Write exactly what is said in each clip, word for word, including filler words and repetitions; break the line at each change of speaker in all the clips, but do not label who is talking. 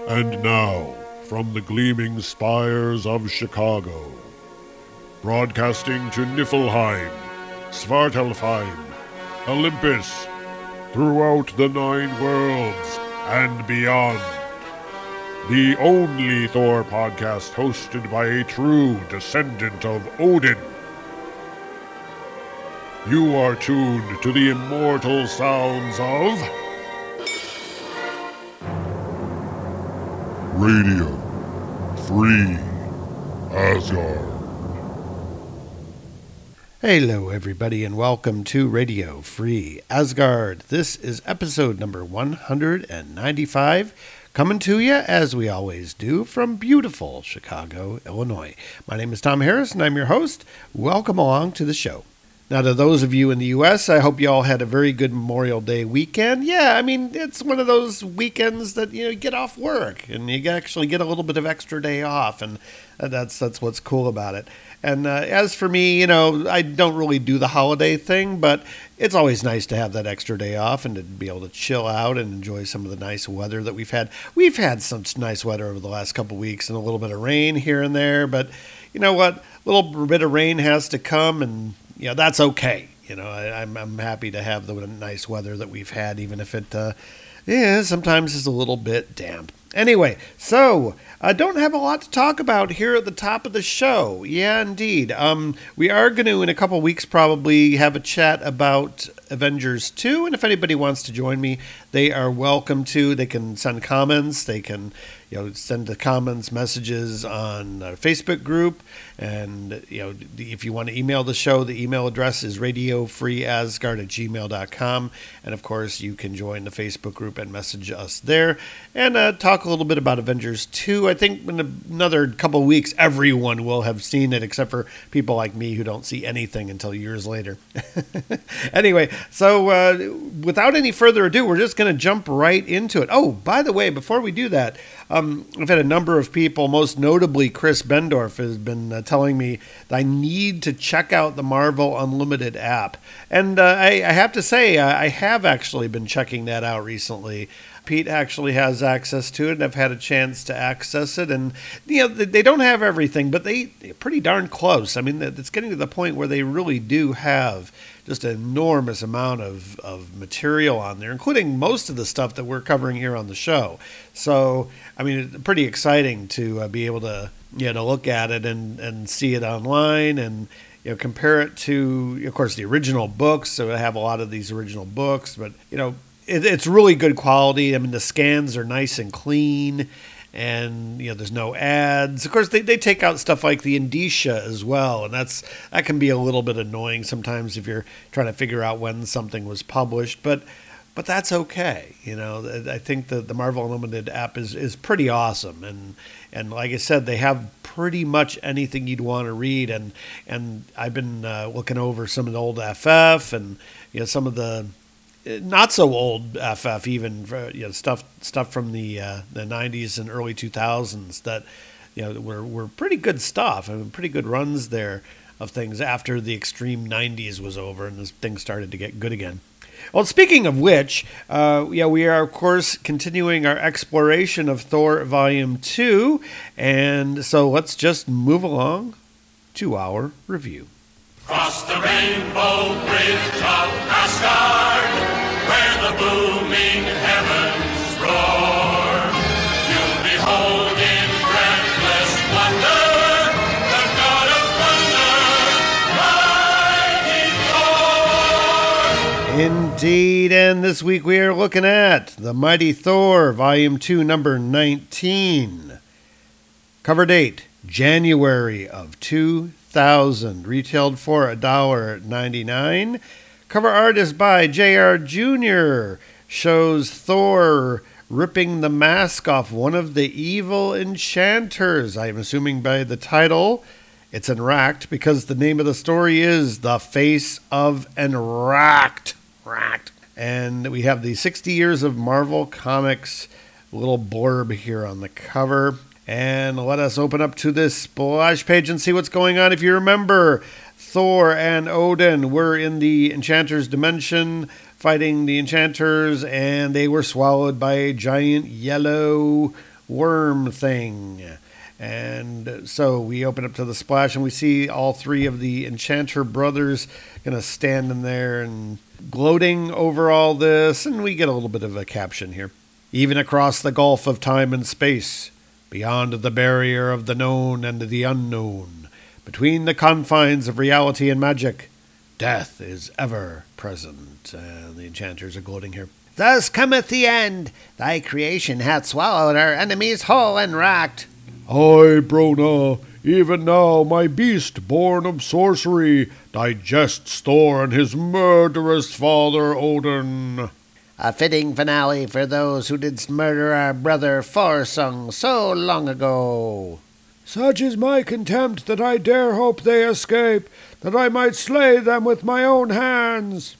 And now, from the gleaming spires of Chicago, broadcasting to Niflheim, Svartalfheim, Olympus, throughout the nine worlds and beyond, the only Thor podcast hosted by a true descendant of Odin. You are tuned to the immortal sounds of Radio Free Asgard.
Hello, everybody, and welcome to Radio Free Asgard. This is episode number one hundred ninety-five, coming to you, as we always do, from beautiful Chicago, Illinois. My name is Tom Harris, and I'm your host. Welcome along to the show. Now, to those of you in the U S, I hope you all had a very good Memorial Day weekend. Yeah, I mean, it's one of those weekends that, you know, you get off work and you actually get a little bit of extra day off, and that's that's what's cool about it. And uh, as for me, you know, I don't really do the holiday thing, but it's always nice to have that extra day off and to be able to chill out and enjoy some of the nice weather that we've had. We've had some nice weather over the last couple of weeks and a little bit of rain here and there, but you know what? A little bit of rain has to come, and you know, that's okay. You know, I, I'm I'm happy to have the nice weather that we've had, even if it, uh, yeah, sometimes is a little bit damp. Anyway, so I uh, don't have a lot to talk about here at the top of the show. Yeah, indeed. Um, we are going to, in a couple weeks, probably have a chat about Avengers two, and if anybody wants to join me, they are welcome to. They can send comments. They can, you know, send the comments, messages on our Facebook group, and you know, if you want to email the show, the email address is radio free asgard at gmail dot com, and of course, you can join the Facebook group and message us there, and uh, talk a little bit about Avengers two. I think in another couple of weeks, everyone will have seen it, except for people like me who don't see anything until years later. Anyway, so uh, without any further ado, we're just going to jump right into it. Oh, by the way, before we do that, um, I've had a number of people, most notably Chris Bendorf, has been uh, telling me that I need to check out the Marvel Unlimited app. And uh, I, I have to say, uh, I have actually been checking that out recently. Pete actually has access to it, and I've had a chance to access it. And, you know, they don't have everything, but they, they're pretty darn close. I mean, it's getting to the point where they really do have just an enormous amount of, of material on there, including most of the stuff that we're covering here on the show. So, I mean, it's pretty exciting to uh, be able to, you know, to look at it and, and see it online and, you know, compare it to, of course, the original books. So I have a lot of these original books, but, you know, it, it's really good quality. I mean, the scans are nice and clean, and you know, there's no ads. Of course, they, they take out stuff like the indicia as well, and that's that can be a little bit annoying sometimes if you're trying to figure out when something was published. But but that's okay. You know, I think the the Marvel Unlimited app is is pretty awesome, and and like I said, they have pretty much anything you'd want to read. And and I've been uh, looking over some of the old F F and you know some of the not so old F F, even you know stuff stuff from the uh, the nineties and early two thousands that you know were were pretty good stuff. I mean, pretty good runs there of things after the extreme nineties was over and this things started to get good again. Well, speaking of which, uh, yeah, we are of course continuing our exploration of Thor Volume Two, and so let's just move along to our review.
Cross the rainbow bridge of Asgard, where the booming heavens roar. You'll behold in breathless wonder the God of thunder, mighty Thor.
Indeed, and this week we are looking at The Mighty Thor, Volume two, Number nineteen. Cover date, January of two thousand. Retailed for one dollar ninety-nine. Cover art is by J R Junior Shows Thor ripping the mask off one of the evil enchanters. I'm assuming by the title, it's Enracked, because the name of the story is The Face of Enracked. Racked. And we have the sixty years of Marvel Comics little blurb here on the cover. And let us open up to this splash page and see what's going on. If you remember, Thor and Odin were in the Enchanter's dimension fighting the Enchanters, and they were swallowed by a giant yellow worm thing. And so we open up to the splash and we see all three of the Enchanter brothers kind of standing there and gloating over all this. And we get a little bit of a caption here. Even across the gulf of time and space, beyond the barrier of the known and the unknown, between the confines of reality and magic, death is ever present. And the enchanters are gloating here. Thus cometh the end. Thy creation hath swallowed our enemies whole and racked.
I, Brona, even now my beast born of sorcery digests Thor and his murderous father Odin.
A fitting finale for those who didst murder our brother Forsung so long ago.
Such is my contempt that I dare hope they escape, that I might slay them with my own hands.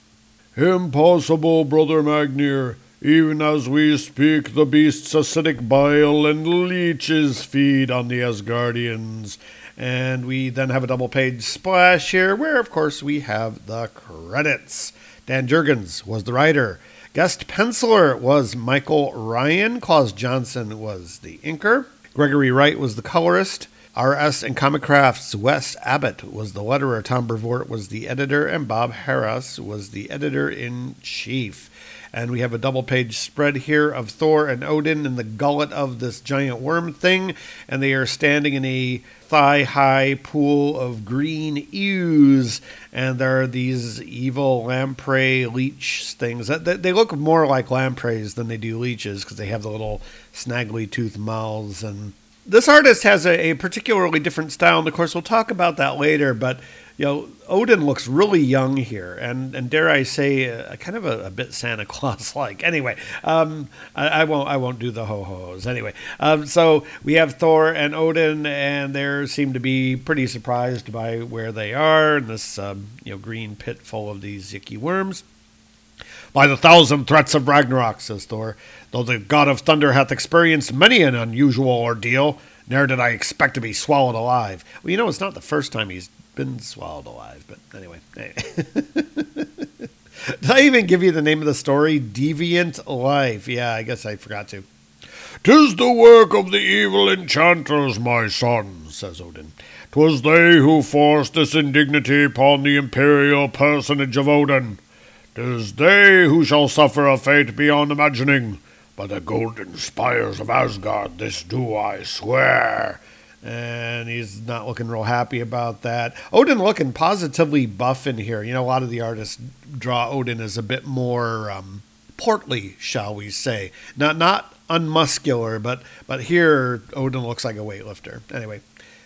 Impossible, brother Magnir. Even as we speak, the beast's acidic bile and leeches feed on the Asgardians. And we then have a double-page splash here, where, of course, we have the credits. Dan Jurgens was the writer. Guest penciler was Michael Ryan. Claus Johnson was the inker. Gregory Wright was the colorist. R S and Comic Crafts' Wes Abbott was the letterer. Tom Brevoort was the editor. And Bob Harras was the editor-in-chief. And we have a double-page spread here of Thor and Odin in the gullet of this giant worm thing. And they are standing in a thigh-high pool of green ooze. And there are these evil lamprey leech things. They look more like lampreys than they do leeches because they have the little snaggly tooth mouths. And this artist has a, a particularly different style. And, of course, we'll talk about that later. But you know, Odin looks really young here, and, and dare I say, uh, kind of a, a bit Santa Claus-like. Anyway, um, I, I won't I won't do the ho-hos. Anyway, um, so we have Thor and Odin, and they seem to be pretty surprised by where they are in this um, you know green pit full of these yicky worms. By the thousand threats of Ragnarok, says Thor, though the god of thunder hath experienced many an unusual ordeal, ne'er did I expect to be swallowed alive. Well, you know, it's not the first time he's been swallowed alive, but anyway. Did I even give you the name of the story? Deviant Life. Yeah, I guess I forgot to. "'Tis the work of the evil enchanters, my son," says Odin. "'Twas they who forced this indignity upon the imperial personage of Odin. 'Tis they who shall suffer a fate beyond imagining. By the golden spires of Asgard, this do I swear." And he's not looking real happy about that. Odin looking positively buff in here. You know, a lot of the artists draw Odin as a bit more um, portly, shall we say. Not not unmuscular, but but here Odin looks like a weightlifter. Anyway,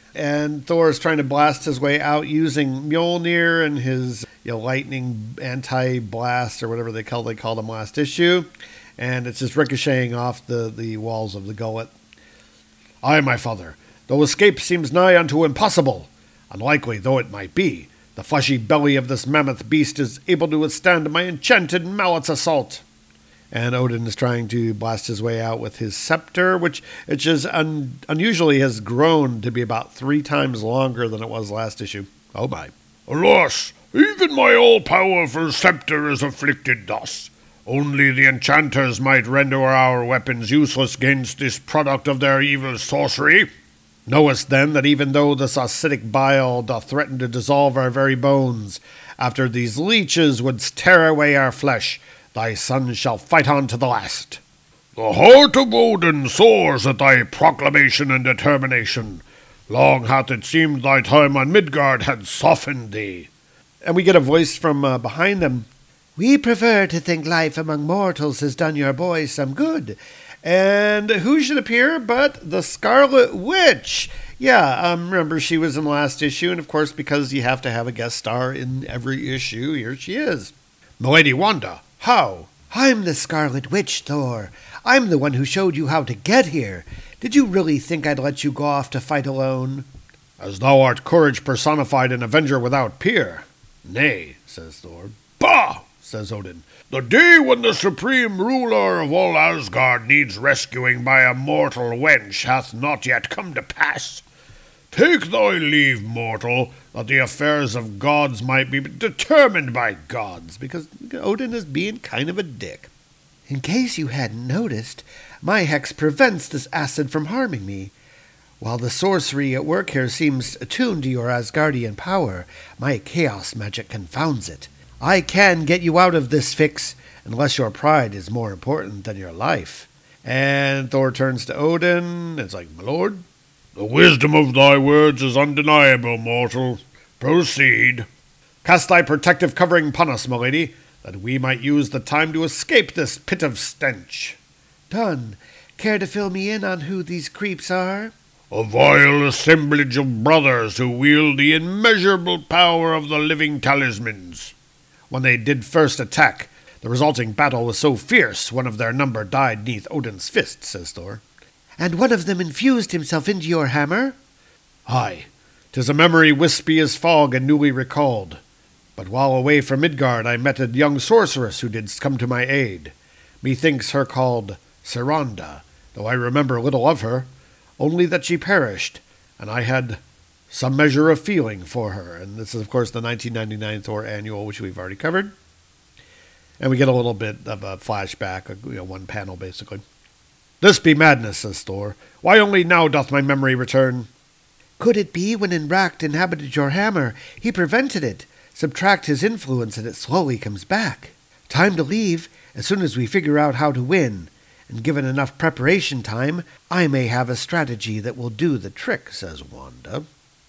and Thor is trying to blast his way out using Mjolnir and his you know, lightning anti-blast or whatever they call they called him last issue. And it's just ricocheting off the, the walls of the gullet. "Aye, my father, though escape seems nigh unto impossible, unlikely though it might be, the fleshy belly of this mammoth beast is able to withstand my enchanted mallet's assault." And Odin is trying to blast his way out with his scepter, which it just un- unusually has grown to be about three times longer than it was last issue. Oh my. "Alas, even my all-powerful scepter is afflicted thus. Only the enchanters might render our weapons useless against this product of their evil sorcery. Knowest then that even though this acidic bile doth threaten to dissolve our very bones, after these leeches would tear away our flesh, thy son shall fight on to the last." "The heart of Odin soars at thy proclamation and determination. Long hath it seemed thy time on Midgard had softened thee."
And we get a voice from uh, behind them. "We prefer to think life among mortals has done your boy some good." And who should appear but the Scarlet Witch? Yeah, um, remember she was in the last issue, and of course because you have to have a guest star in every issue, here she is.
"Milady Wanda, how?"
"I'm the Scarlet Witch, Thor. I'm the one who showed you how to get here. Did you really think I'd let you go off to fight alone?"
"As thou art courage personified and avenger without peer."
"Nay," says Thor.
"Bah!" says Odin. "The day when the supreme ruler of all Asgard needs rescuing by a mortal wench hath not yet come to pass. Take thy leave, mortal, that the affairs of gods might be determined by gods," because Odin is being kind of a dick.
In case you hadn't noticed, my hex prevents this acid from harming me. While the sorcery at work here seems attuned to your Asgardian power, my chaos magic confounds it. I can get you out of this fix, unless your pride is more important than your life. And Thor turns to Odin. It's like, my lord?
The wisdom of thy words is undeniable, mortal. Proceed.
Cast thy protective covering upon us, my lady, that we might use the time to escape this pit of stench. Done. Care to fill me in on who these creeps are?
A vile assemblage of brothers who wield the immeasurable power of the living talismans.
When they did first attack, the resulting battle was so fierce one of their number died neath Odin's fist, says Thor. And one of them infused himself into your hammer? Aye, 'tis a memory wispy as fog and newly recalled. But while away from Midgard I met a young sorceress who did come to my aid. Methinks her called Saranda, though I remember little of her, only that she perished, and I had some measure of feeling for her. And this is, of course, the nineteen ninety-nine Thor annual, which we've already covered. And we get a little bit of a flashback, you know, one panel, basically. This be madness, says Thor. Why only now doth my memory return? Could it be when Enracht inhabited your hammer, he prevented it? Subtract his influence and it slowly comes back. Time to leave, as soon as we figure out how to win. And given enough preparation time, I may have a strategy that will do the trick, says Wanda.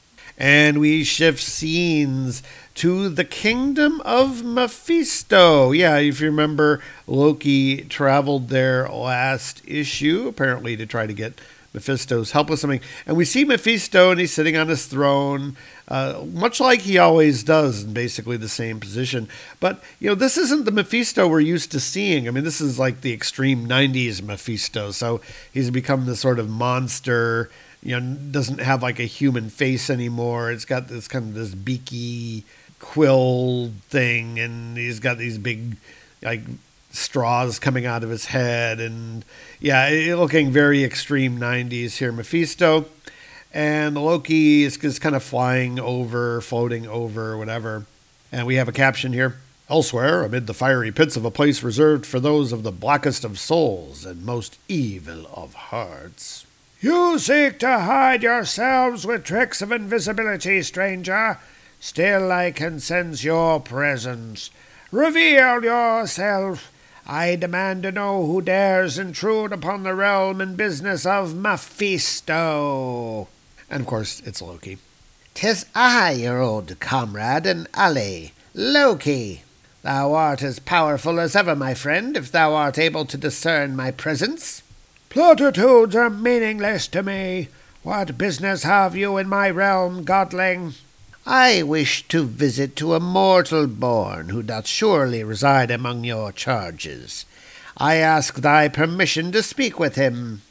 And we shift scenes to the kingdom of Mephisto. Yeah, if you remember, Loki traveled there last issue, apparently to try to get Mephisto's help with something. And we see Mephisto, and he's sitting on his throne, uh, much like he always does, in basically the same position. But, you know, this isn't the Mephisto we're used to seeing. I mean, this is like the extreme nineties Mephisto. So he's become this sort of monster, you know, doesn't have like a human face anymore. It's got this kind of this beaky quill thing, and he's got these big, like, straws coming out of his head, and yeah, it, looking very extreme nineties here, Mephisto. And Loki is just kind of flying over, floating over, whatever. And we have a caption here. Elsewhere, amid the fiery pits of a place reserved for those of the blackest of souls and most evil of hearts.
You seek to hide yourselves with tricks of invisibility, stranger. Still I can sense your presence. Reveal yourself. I demand to know who dares intrude upon the realm and business of Mephisto.
And of course, it's Loki.
'Tis I, your old comrade and ally, Loki. Thou art as powerful as ever, my friend, if thou art able to discern my presence.
Platitudes are meaningless to me. What business have you in my realm, godling?
I wish to visit to a mortal born who doth surely reside among your charges. I ask thy permission to speak with him.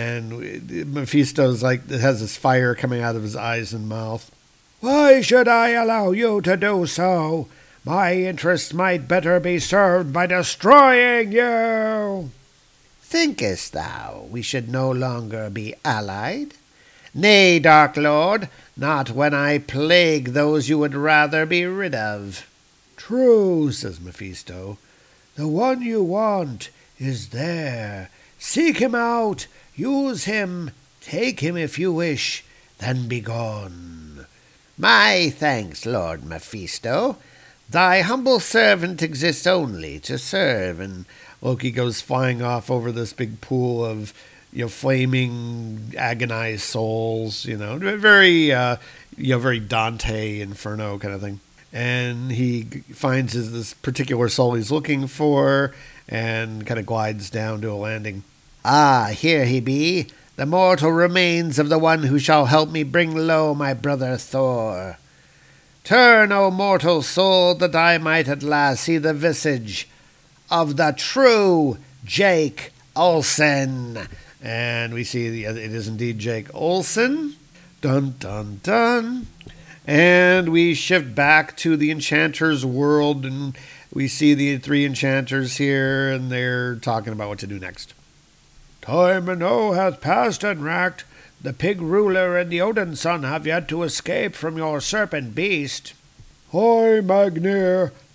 And Mephisto's like, has this fire coming out of his eyes and mouth.
Why should I allow you to do so? My interests might better be served by destroying you.
Thinkest thou we should no longer be allied? Nay, Dark Lord, not when I plague those you would rather be rid of.
True, says Mephisto. The one you want is there. Seek him out, use him, take him if you wish, then be gone.
My thanks, Lord Mephisto. Thy humble servant exists only to serve.
And Loki goes flying off over this big pool of, you know, flaming, agonized souls, you know, very, uh, you know, very Dante Inferno kind of thing. And he finds his, this particular soul he's looking for and kind of glides down to a landing.
Ah, here he be, the mortal remains of the one who shall help me bring low my brother Thor. Turn, O mortal soul, that I might at last see the visage of the true Jake Olsen.
And we see the, it is indeed Jake Olsen. Dun, dun, dun. And we shift back to the Enchanter's world, and we see the three enchanters here, and they're talking about what to do next.
Time enow hath passed, Enracht. The pig ruler and the Odin son have yet to escape from your serpent beast. Aye, Magnir,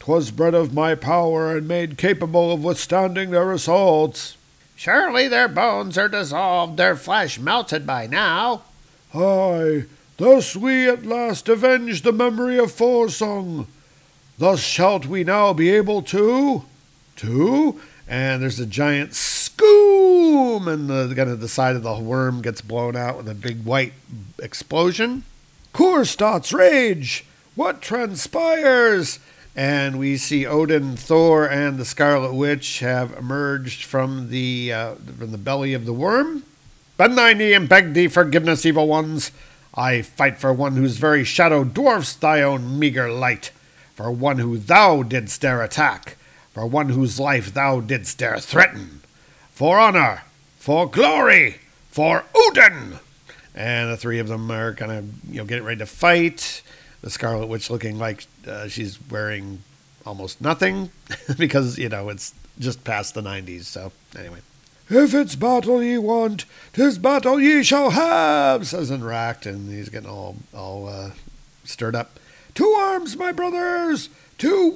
'Twas bred of my power and made capable of withstanding their assaults.
Surely their bones are dissolved, their flesh melted by now.
Aye, thus we at last avenge the memory of Forsong. Thus shalt we now be able to... To... And there's a giant scoom, and the kind of the side of the worm gets blown out with a big white explosion. Kurstad's rage! What transpires? And we see Odin, Thor, and the Scarlet Witch have emerged from the uh, from the belly of the worm. Bend thy knee and beg thee forgiveness, evil ones. I fight for one whose very shadow dwarfs thy own meager light, for one who thou didst dare attack, for one whose life thou didst dare threaten, for honor, for glory, for Odin. And the three of them are kind of, you know, getting ready to fight. The Scarlet Witch looking like uh, she's wearing almost nothing because, you know, it's just past the nineties. So, anyway. If it's battle ye want, 'tis battle ye shall have, says Enract, and he's getting all, all uh, stirred up. To arms, my brothers! To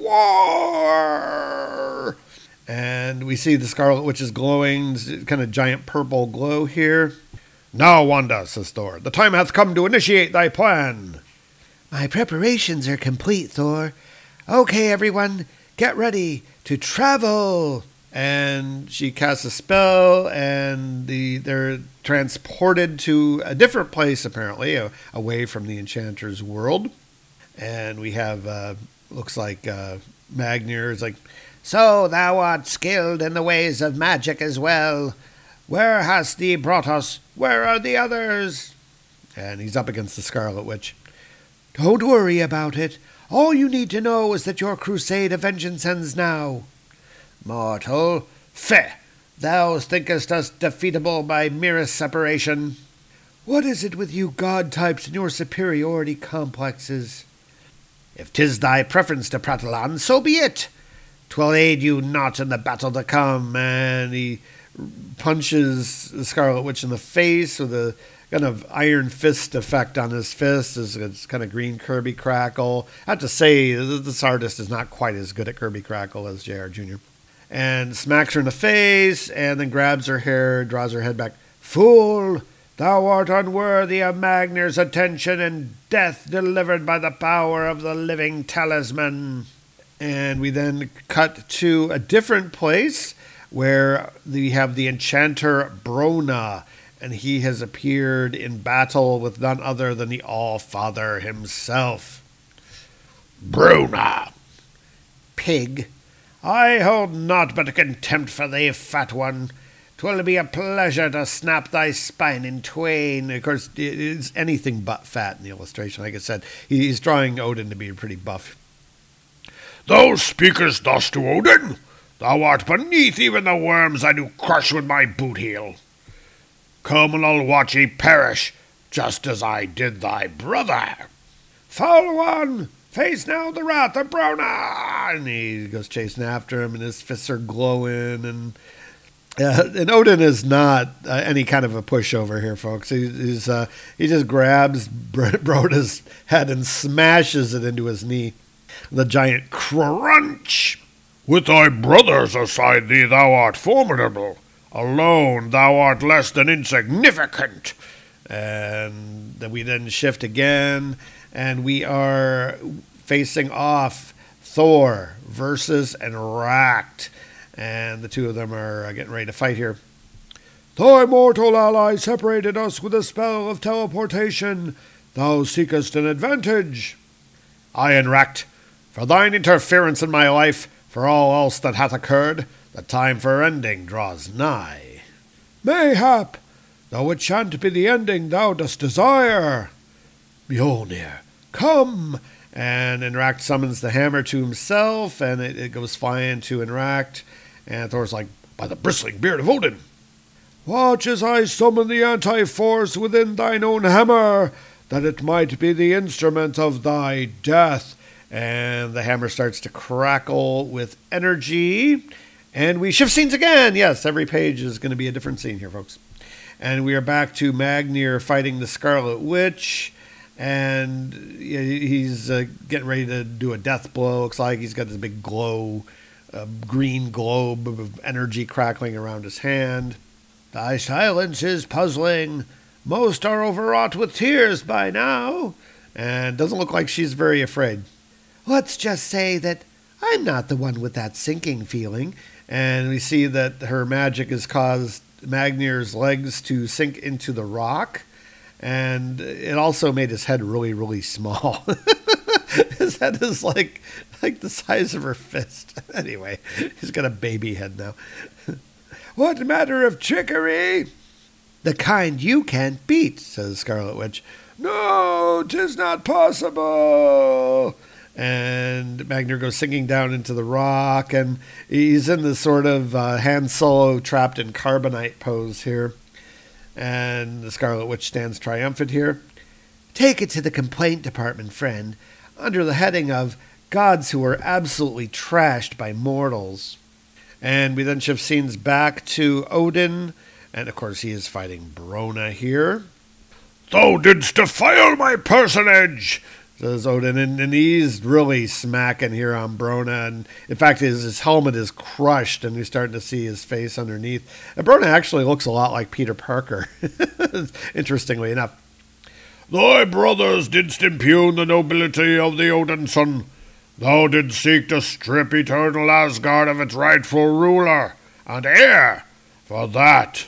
war! And we see the Scarlet Witch is glowing, kind of giant purple glow here. Now, Wanda, says Thor, the time hath come to initiate thy plan.
My preparations are complete, Thor. Okay, everyone, get ready to travel.
And she casts a spell, and the they're transported to a different place, apparently, uh, away from the Enchanter's world. And we have, uh, looks like uh, Magnir is like,
So thou art skilled in the ways of magic as well. Where hast thee brought us? Where are the others?
And he's up against the Scarlet Witch.
Don't worry about it. All you need to know is that your crusade of vengeance ends now. Mortal, feh! Thou thinkest us defeatable by merest separation. What is it with you god-types and your superiority complexes? If 'tis thy preference to prattle on, so be it. 'Twill aid you not in the battle to come.
And he punches the Scarlet Witch in the face with a kind of iron fist effect on his fist. It's, it's kind of green Kirby Crackle. I have to say, this artist is not quite as good at Kirby Crackle as J R. Junior And smacks her in the face, and then grabs her hair, draws her head back.
Fool! Thou art unworthy of Magnir's attention, and death delivered by the power of the living talisman.
And we then cut to a different place where we have the Enchanter Brona, and he has appeared in battle with none other than the All-Father himself.
Brona! Pig! I hold naught but contempt for thee, fat one. 'Twill be a pleasure to snap thy spine in twain.
Of course, it's anything but fat in the illustration. Like I said, he's drawing Odin to be pretty buff.
Thou speakest thus to Odin? Thou art beneath even the worms I do crush with my boot heel. Come and I'll watch ye perish, just as I did thy brother.
Foul one! Face now the wrath of Brona!
And he goes chasing after him, and his fists are glowing. And uh, and Odin is not uh, any kind of a pushover here, folks. He, he's uh, he just grabs Brona's head and smashes it into his knee. The giant crunch.
With thy brothers aside thee, thou art formidable. Alone, thou art less than insignificant.
And then we then shift again, and we are facing off Thor versus Enract. And the two of them are getting ready to fight here.
Thy mortal ally separated us with a spell of teleportation. Thou seekest an advantage.
I, Enract, for thine interference in my life, for all else that hath occurred, the time for ending draws nigh.
Mayhap, though it shan't be the ending thou dost desire.
Mjolnir, come! And Enract summons the hammer to himself, and it, it goes flying to Enract. And Thor's like, by the bristling beard of Odin.
Watch as I summon the anti-force within thine own hammer, that it might be the instrument of thy death.
And the hammer starts to crackle with energy. And we shift scenes again. Yes, every page is going to be a different scene here, folks. And we are back to Magnir fighting the Scarlet Witch. And he's uh, getting ready to do a death blow. Looks like he's got this big glow, uh, green globe of energy crackling around his hand.
Thy silence is puzzling. Most are overwrought with tears by now.
And doesn't look like she's very afraid.
Let's just say that I'm not the one with that sinking feeling.
And we see that her magic has caused Magnir's legs to sink into the rock. And it also made his head really, really small. His head is like like the size of her fist. Anyway, he's got a baby head now.
What matter of trickery?
The kind you can't beat, says Scarlet Witch.
No, 'tis not possible.
And Magnir goes sinking down into the rock, and he's in this sort of uh, Han Solo trapped in carbonite pose here. And the Scarlet Witch stands triumphant here.
Take it to the complaint department, friend, under the heading of gods who are absolutely trashed by mortals.
And we then shift scenes back to Odin, and of course he is fighting Brona here.
Thou didst defile my personage,
says Odin, and, and he's really smacking here on Brona. And in fact, his, his helmet is crushed, and we're starting to see his face underneath. And Brona actually looks a lot like Peter Parker, interestingly enough.
Thy brothers didst impugn the nobility of the Odinson. Thou didst seek to strip eternal Asgard of its rightful ruler and heir. For that.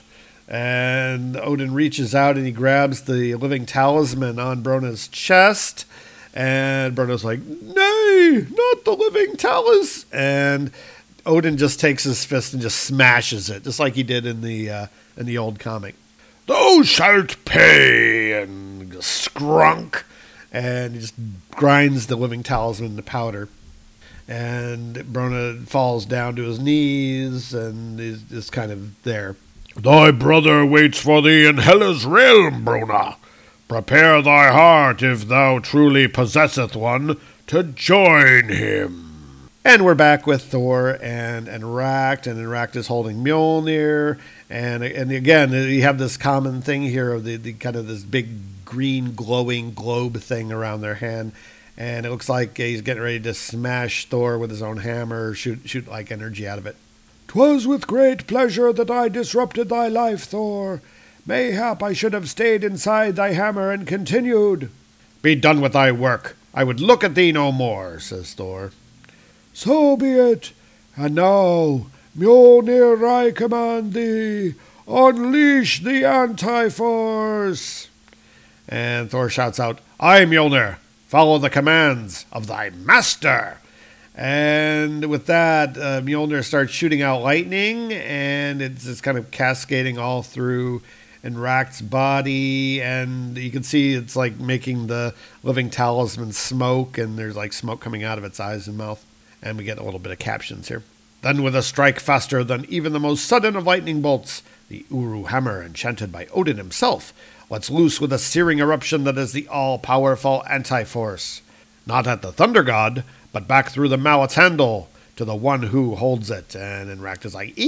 And Odin reaches out and he grabs the living talisman on Brona's chest. And Brona's like, nay, not the living talus. And Odin just takes his fist and just smashes it, just like he did in the uh, in the old comic.
Thou shalt pay, and skrunk.
And he just grinds the living talisman to powder. And Brona falls down to his knees and is just kind of there.
Thy brother waits for thee in Hela's realm, Brona. Prepare thy heart, if thou truly possesseth one, to join him.
And we're back with Thor and Enrakt, and Enrakt is holding Mjolnir. And and again, you have this common thing here of the, the kind of this big green glowing globe thing around their hand. And it looks like he's getting ready to smash Thor with his own hammer, shoot shoot like energy out of it.
'Twas with great pleasure that I disrupted thy life, Thor. Mayhap I should have stayed inside thy hammer and continued.
Be done with thy work. I would look at thee no more, says Thor.
So be it. And now, Mjolnir, I command thee, unleash the anti-force.
And Thor shouts out, Aye, Mjolnir, follow the commands of thy master. And with that, uh, Mjolnir starts shooting out lightning, and it's, it's kind of cascading all through Enrakt's body, and you can see it's like making the living talisman smoke, and there's like smoke coming out of its eyes and mouth. And we get a little bit of captions here. Then with a strike faster than even the most sudden of lightning bolts, the Uru hammer, enchanted by Odin himself, lets loose with a searing eruption that is the all-powerful anti-force. Not at the thunder god, but back through the mallet's handle to the one who holds it. And Enrakt is like,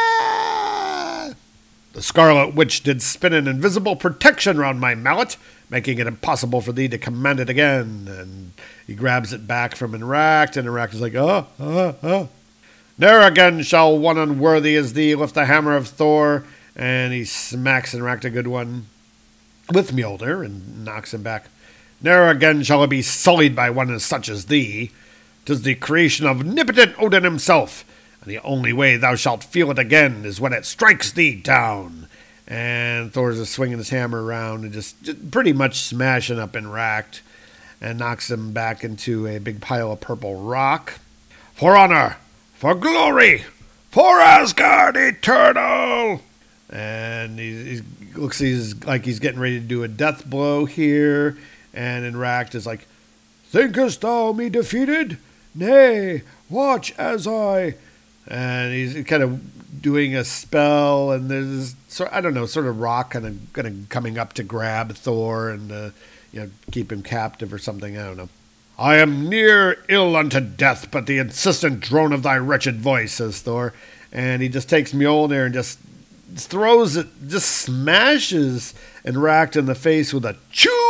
yeah! The Scarlet Witch did spin an invisible protection round my mallet, making it impossible for thee to command it again. And he grabs it back from Enrakt, and Enrakt is like, oh, oh, oh. Ne'er again shall one unworthy as thee lift the hammer of Thor. And he smacks Enrakt a good one with Mjolnir and knocks him back. Ne'er again shall it be sullied by one as such as thee. 'Tis the creation of omnipotent Odin himself, and the only way thou shalt feel it again is when it strikes thee down. And Thor's just swinging his hammer around and just, just pretty much smashing up Enrakt and knocks him back into a big pile of purple rock.
For honor, for glory, for Asgard eternal!
And he, he looks he's, like he's getting ready to do a death blow here. And Enrakt is like,
Thinkest thou me defeated? Nay, watch as I...
And he's kind of doing a spell, and there's this, I don't know, sort of rock kind of, kind of coming up to grab Thor and uh, you know, keep him captive or something. I don't know.
I am near ill unto death, but the insistent drone of thy wretched voice,
says Thor. And he just takes Mjolnir and just throws it, just smashes Enrakt in the face with a chew.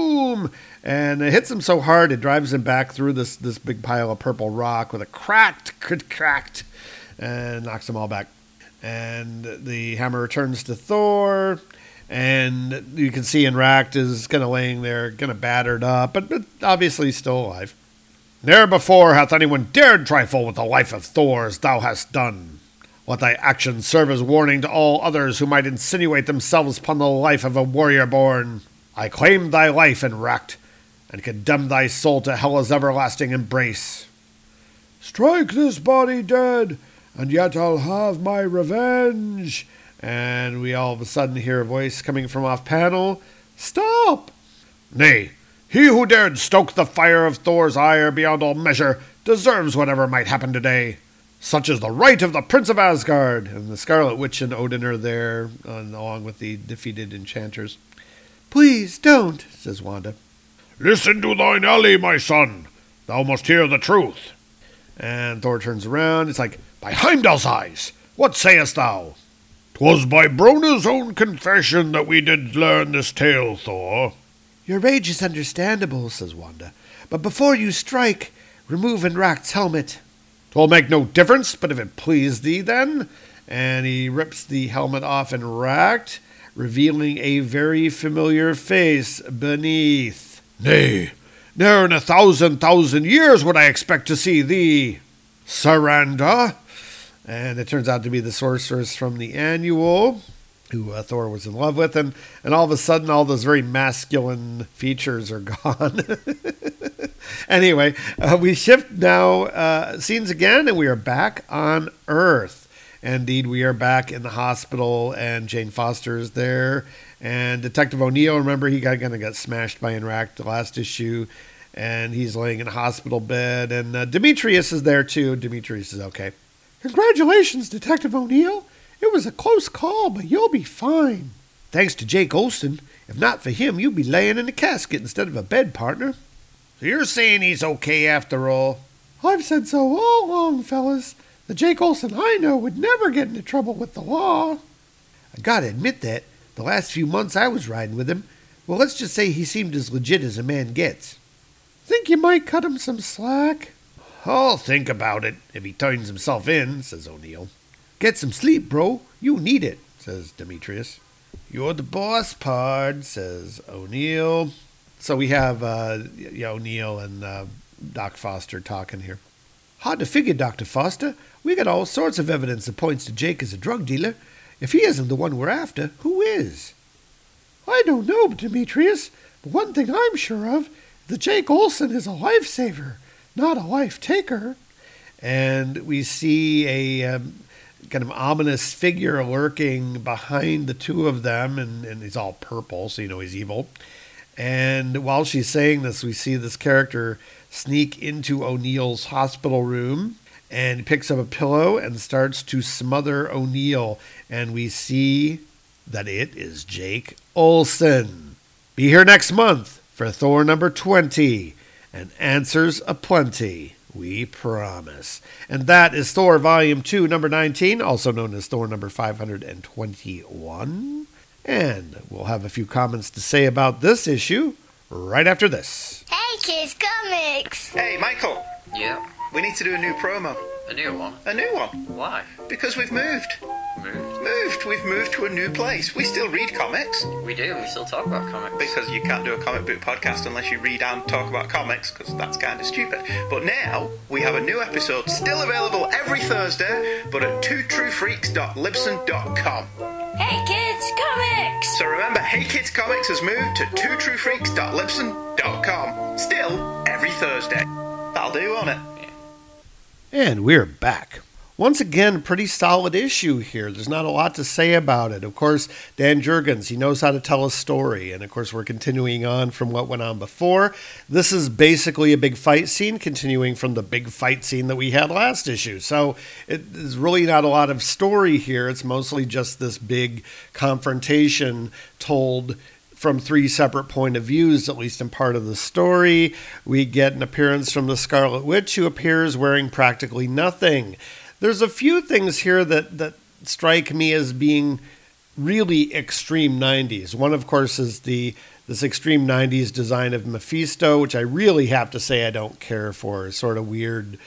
boom, and it hits him so hard it drives him back through this, this big pile of purple rock with a cracked, cracked, and knocks them all back. And the hammer returns to Thor, and you can see Enract is kind of laying there, kind of battered up, but, but obviously still alive. Ne'er before hath anyone dared trifle with the life of Thor as thou hast done. Let thy actions serve as warning to all others who might insinuate themselves upon the life of a warrior born. I claim thy life, Enract, and condemn thy soul to Hela's everlasting embrace. Strike this body dead, and yet I'll have my revenge. And we all of a sudden hear a voice coming from off panel. Stop! Nay, he who dared stoke the fire of Thor's ire beyond all measure deserves whatever might happen today. Such is the right of the Prince of Asgard. And the Scarlet Witch and Odin are there, uh, along with the defeated enchanters. Please don't, says Wanda.
Listen to thine ally, my son. Thou must hear the truth.
And Thor turns around. It's like, by Heimdall's eyes, what sayest thou?
'Twas by Brona's own confession that we did learn this tale, Thor.
Your rage is understandable, says Wanda. But before you strike, remove Enract's helmet. 'Twill make no difference, but if it please thee, then. And he rips the helmet off Enract, revealing a very familiar face beneath.
Nay, ne'er in a thousand thousand years would I expect to see thee. Surrender.
And it turns out to be the sorceress from the Annual, who uh, Thor was in love with, and, and all of a sudden all those very masculine features are gone. Anyway, uh, we shift now uh, scenes again, and we are back on Earth. Indeed, we are back in the hospital, and Jane Foster is there, and Detective O'Neill, remember, he got kind of got smashed by Enract the last issue, and he's laying in a hospital bed, and uh, Demetrius is there too. Demetrius is okay. Congratulations, Detective O'Neill. It was a close call, but you'll be fine. Thanks to Jake Olsen. If not for him, you'd be laying in a casket instead of a bed, partner.
So you're saying he's okay after all?
I've said so all along, fellas. The Jake Olsen I know would never get into trouble with the law. I gotta admit that, the last few months I was riding with him, well, let's just say he seemed as legit as a man gets. Think you might cut him some slack?
I'll think about it if he turns himself in, says O'Neill.
Get some sleep, bro. You need it, says Demetrius.
You're the boss, pard,
says O'Neill. So we have uh, yeah, O'Neill and uh, Doc Foster talking here. Hard to figure, Doctor Foster. We got all sorts of evidence that points to Jake as a drug dealer. If he isn't the one we're after, who is? I don't know, Demetrius, but one thing I'm sure of, that Jake Olsen is a lifesaver, not a life-taker. And we see a um, kind of ominous figure lurking behind the two of them, and, and he's all purple, so you know he's evil. And while she's saying this, we see this character sneak into O'Neill's hospital room, and picks up a pillow and starts to smother O'Neill. And we see that it is Jake Olsen. Be here next month for Thor number twenty, and answers aplenty, we promise. And that is Thor Volume two, number nineteen, also known as Thor number five hundred twenty-one. And we'll have a few comments to say about this issue right after this.
Hey, Kids Comics!
Hey, Michael.
Yeah?
We need to do a new promo.
A new one?
A new one.
Why?
Because we've moved.
Moved?
Moved. We've moved to a new place. We still read comics.
We do. We still talk about comics.
Because you can't do a comic book podcast unless you read and talk about comics, because that's kind of stupid. But now, we have a new episode still available every Thursday, but at two true freaks dot libsyn dot com.
Hey, Kids Comics!
So remember, Hey Kids Comics has moved to two true freaks dot libsyn dot com. Still, every Thursday. That'll do, won't it?
And we're back. Once again, pretty solid issue here. There's not a lot to say about it. Of course, Dan Jurgens, he knows how to tell a story. And of course, we're continuing on from what went on before. This is basically a big fight scene, continuing from the big fight scene that we had last issue. So it, there's really not a lot of story here. It's mostly just this big confrontation told from three separate point of views, at least in part of the story. We get an appearance from the Scarlet Witch, who appears wearing practically nothing. There's a few things here that, that strike me as being really extreme nineties. One, of course, is the this extreme nineties design of Mephisto, which I really have to say I don't care for. It's sort of weird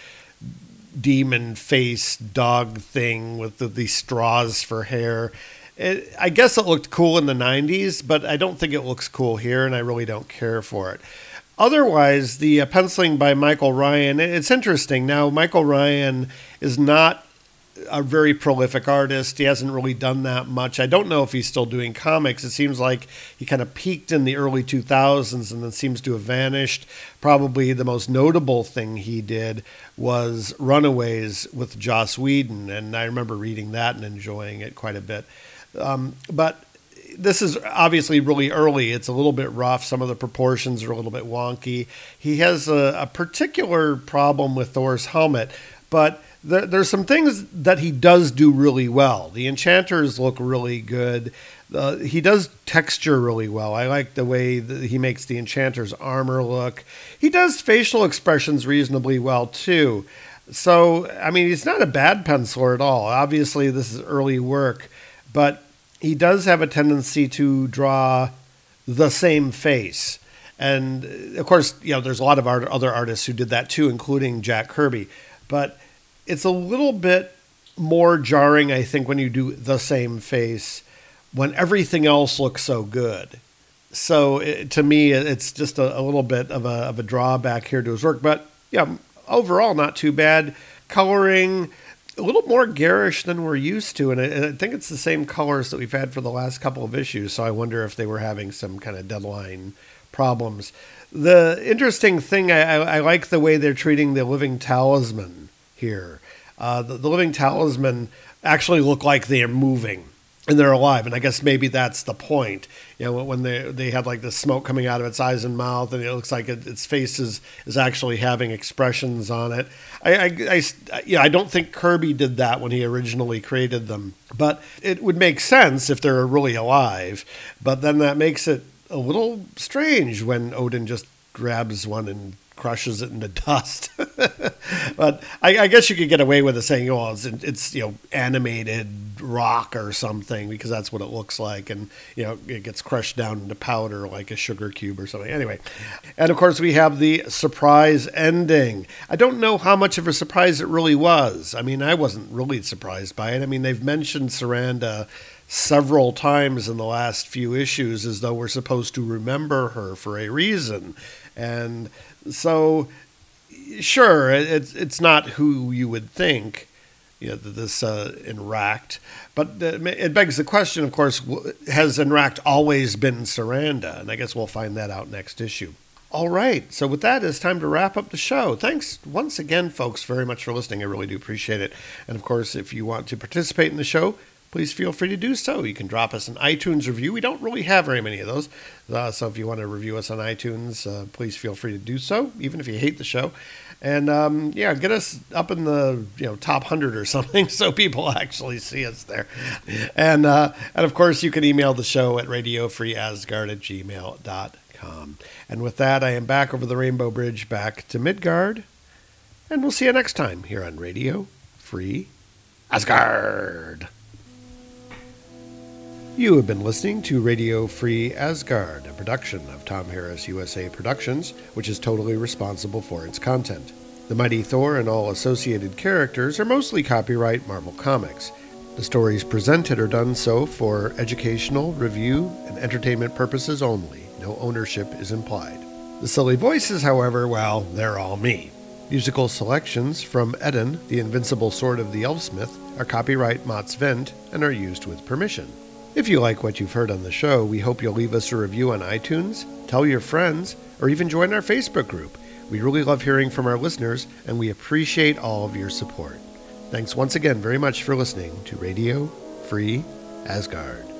demon face dog thing with the, the straws for hair. It, I guess it looked cool in the nineties, but I don't think it looks cool here, and I really don't care for it. Otherwise, the uh, penciling by Michael Ryan, it's interesting. Now, Michael Ryan is not a very prolific artist. He hasn't really done that much. I don't know if he's still doing comics. It seems like he kind of peaked in the early two thousands and then seems to have vanished. Probably the most notable thing he did was Runaways with Joss Whedon, and I remember reading that and enjoying it quite a bit. Um, but this is obviously really early. It's a little bit rough. Some of the proportions are a little bit wonky. He has a, a particular problem with Thor's helmet, but there, there's some things that he does do really well. The enchanters look really good. Uh, he does texture really well. I like the way that he makes the enchanter's armor look. He does facial expressions reasonably well, too. So, I mean, he's not a bad penciler at all. Obviously, this is early work, but he does have a tendency to draw the same face. And, of course, you know, there's a lot of art, other artists who did that, too, including Jack Kirby. But it's a little bit more jarring, I think, when you do the same face when everything else looks so good. So it, to me, it's just a, a little bit of a, of a drawback here to his work. But yeah, overall, not too bad. Coloring, a little more garish than we're used to. And I, I think it's the same colors that we've had for the last couple of issues. So I wonder if they were having some kind of deadline problems. The interesting thing, I, I, I like the way they're treating the Living Talisman here. Uh, the, the Living Talisman actually look like they're moving and they're alive. And I guess maybe that's the point. You know, when they they had like the smoke coming out of its eyes and mouth, and it looks like it, its face is, is actually having expressions on it. I, I, I, yeah, I don't think Kirby did that when he originally created them, but it would make sense if they're really alive. But then that makes it a little strange when Odin just grabs one and crushes it into dust. But I, I guess you could get away with it saying, oh, it's, it's, you know, animated rock or something, because that's what it looks like. And, you know, it gets crushed down into powder like a sugar cube or something. Anyway. And of course we have the surprise ending. I don't know how much of a surprise it really was. I mean, I wasn't really surprised by it. I mean, they've mentioned Saranda several times in the last few issues as though we're supposed to remember her for a reason. And so, sure, it's it's not who you would think, you know, this uh, Enract, but it begs the question, of course, has Enract always been Saranda? And I guess we'll find that out next issue. All right, so with that, it's time to wrap up the show. Thanks once again, folks, very much for listening. I really do appreciate it. And of course, if you want to participate in the show, please feel free to do so. You can drop us an iTunes review. We don't really have very many of those. Uh, so if you want to review us on iTunes, uh, please feel free to do so, even if you hate the show. And um, yeah, get us up in the you know top one hundred or something so people actually see us there. And, uh, and of course, you can email the show at radio free asgard at gmail dot com. And with that, I am back over the Rainbow Bridge, back to Midgard. And we'll see you next time here on Radio Free Asgard. You have been listening to Radio Free Asgard, a production of Tom Harris U S A Productions, which is totally responsible for its content. The Mighty Thor and all associated characters are mostly copyright Marvel Comics. The stories presented are done so for educational, review, and entertainment purposes only. No ownership is implied. The silly voices, however, well, they're all me. Musical selections from Eden, the Invincible Sword of the Elfsmith, are copyright Mott's Vent and are used with permission. If you like what you've heard on the show, we hope you'll leave us a review on iTunes, tell your friends, or even join our Facebook group. We really love hearing from our listeners, and we appreciate all of your support. Thanks once again very much for listening to Radio Free Asgard.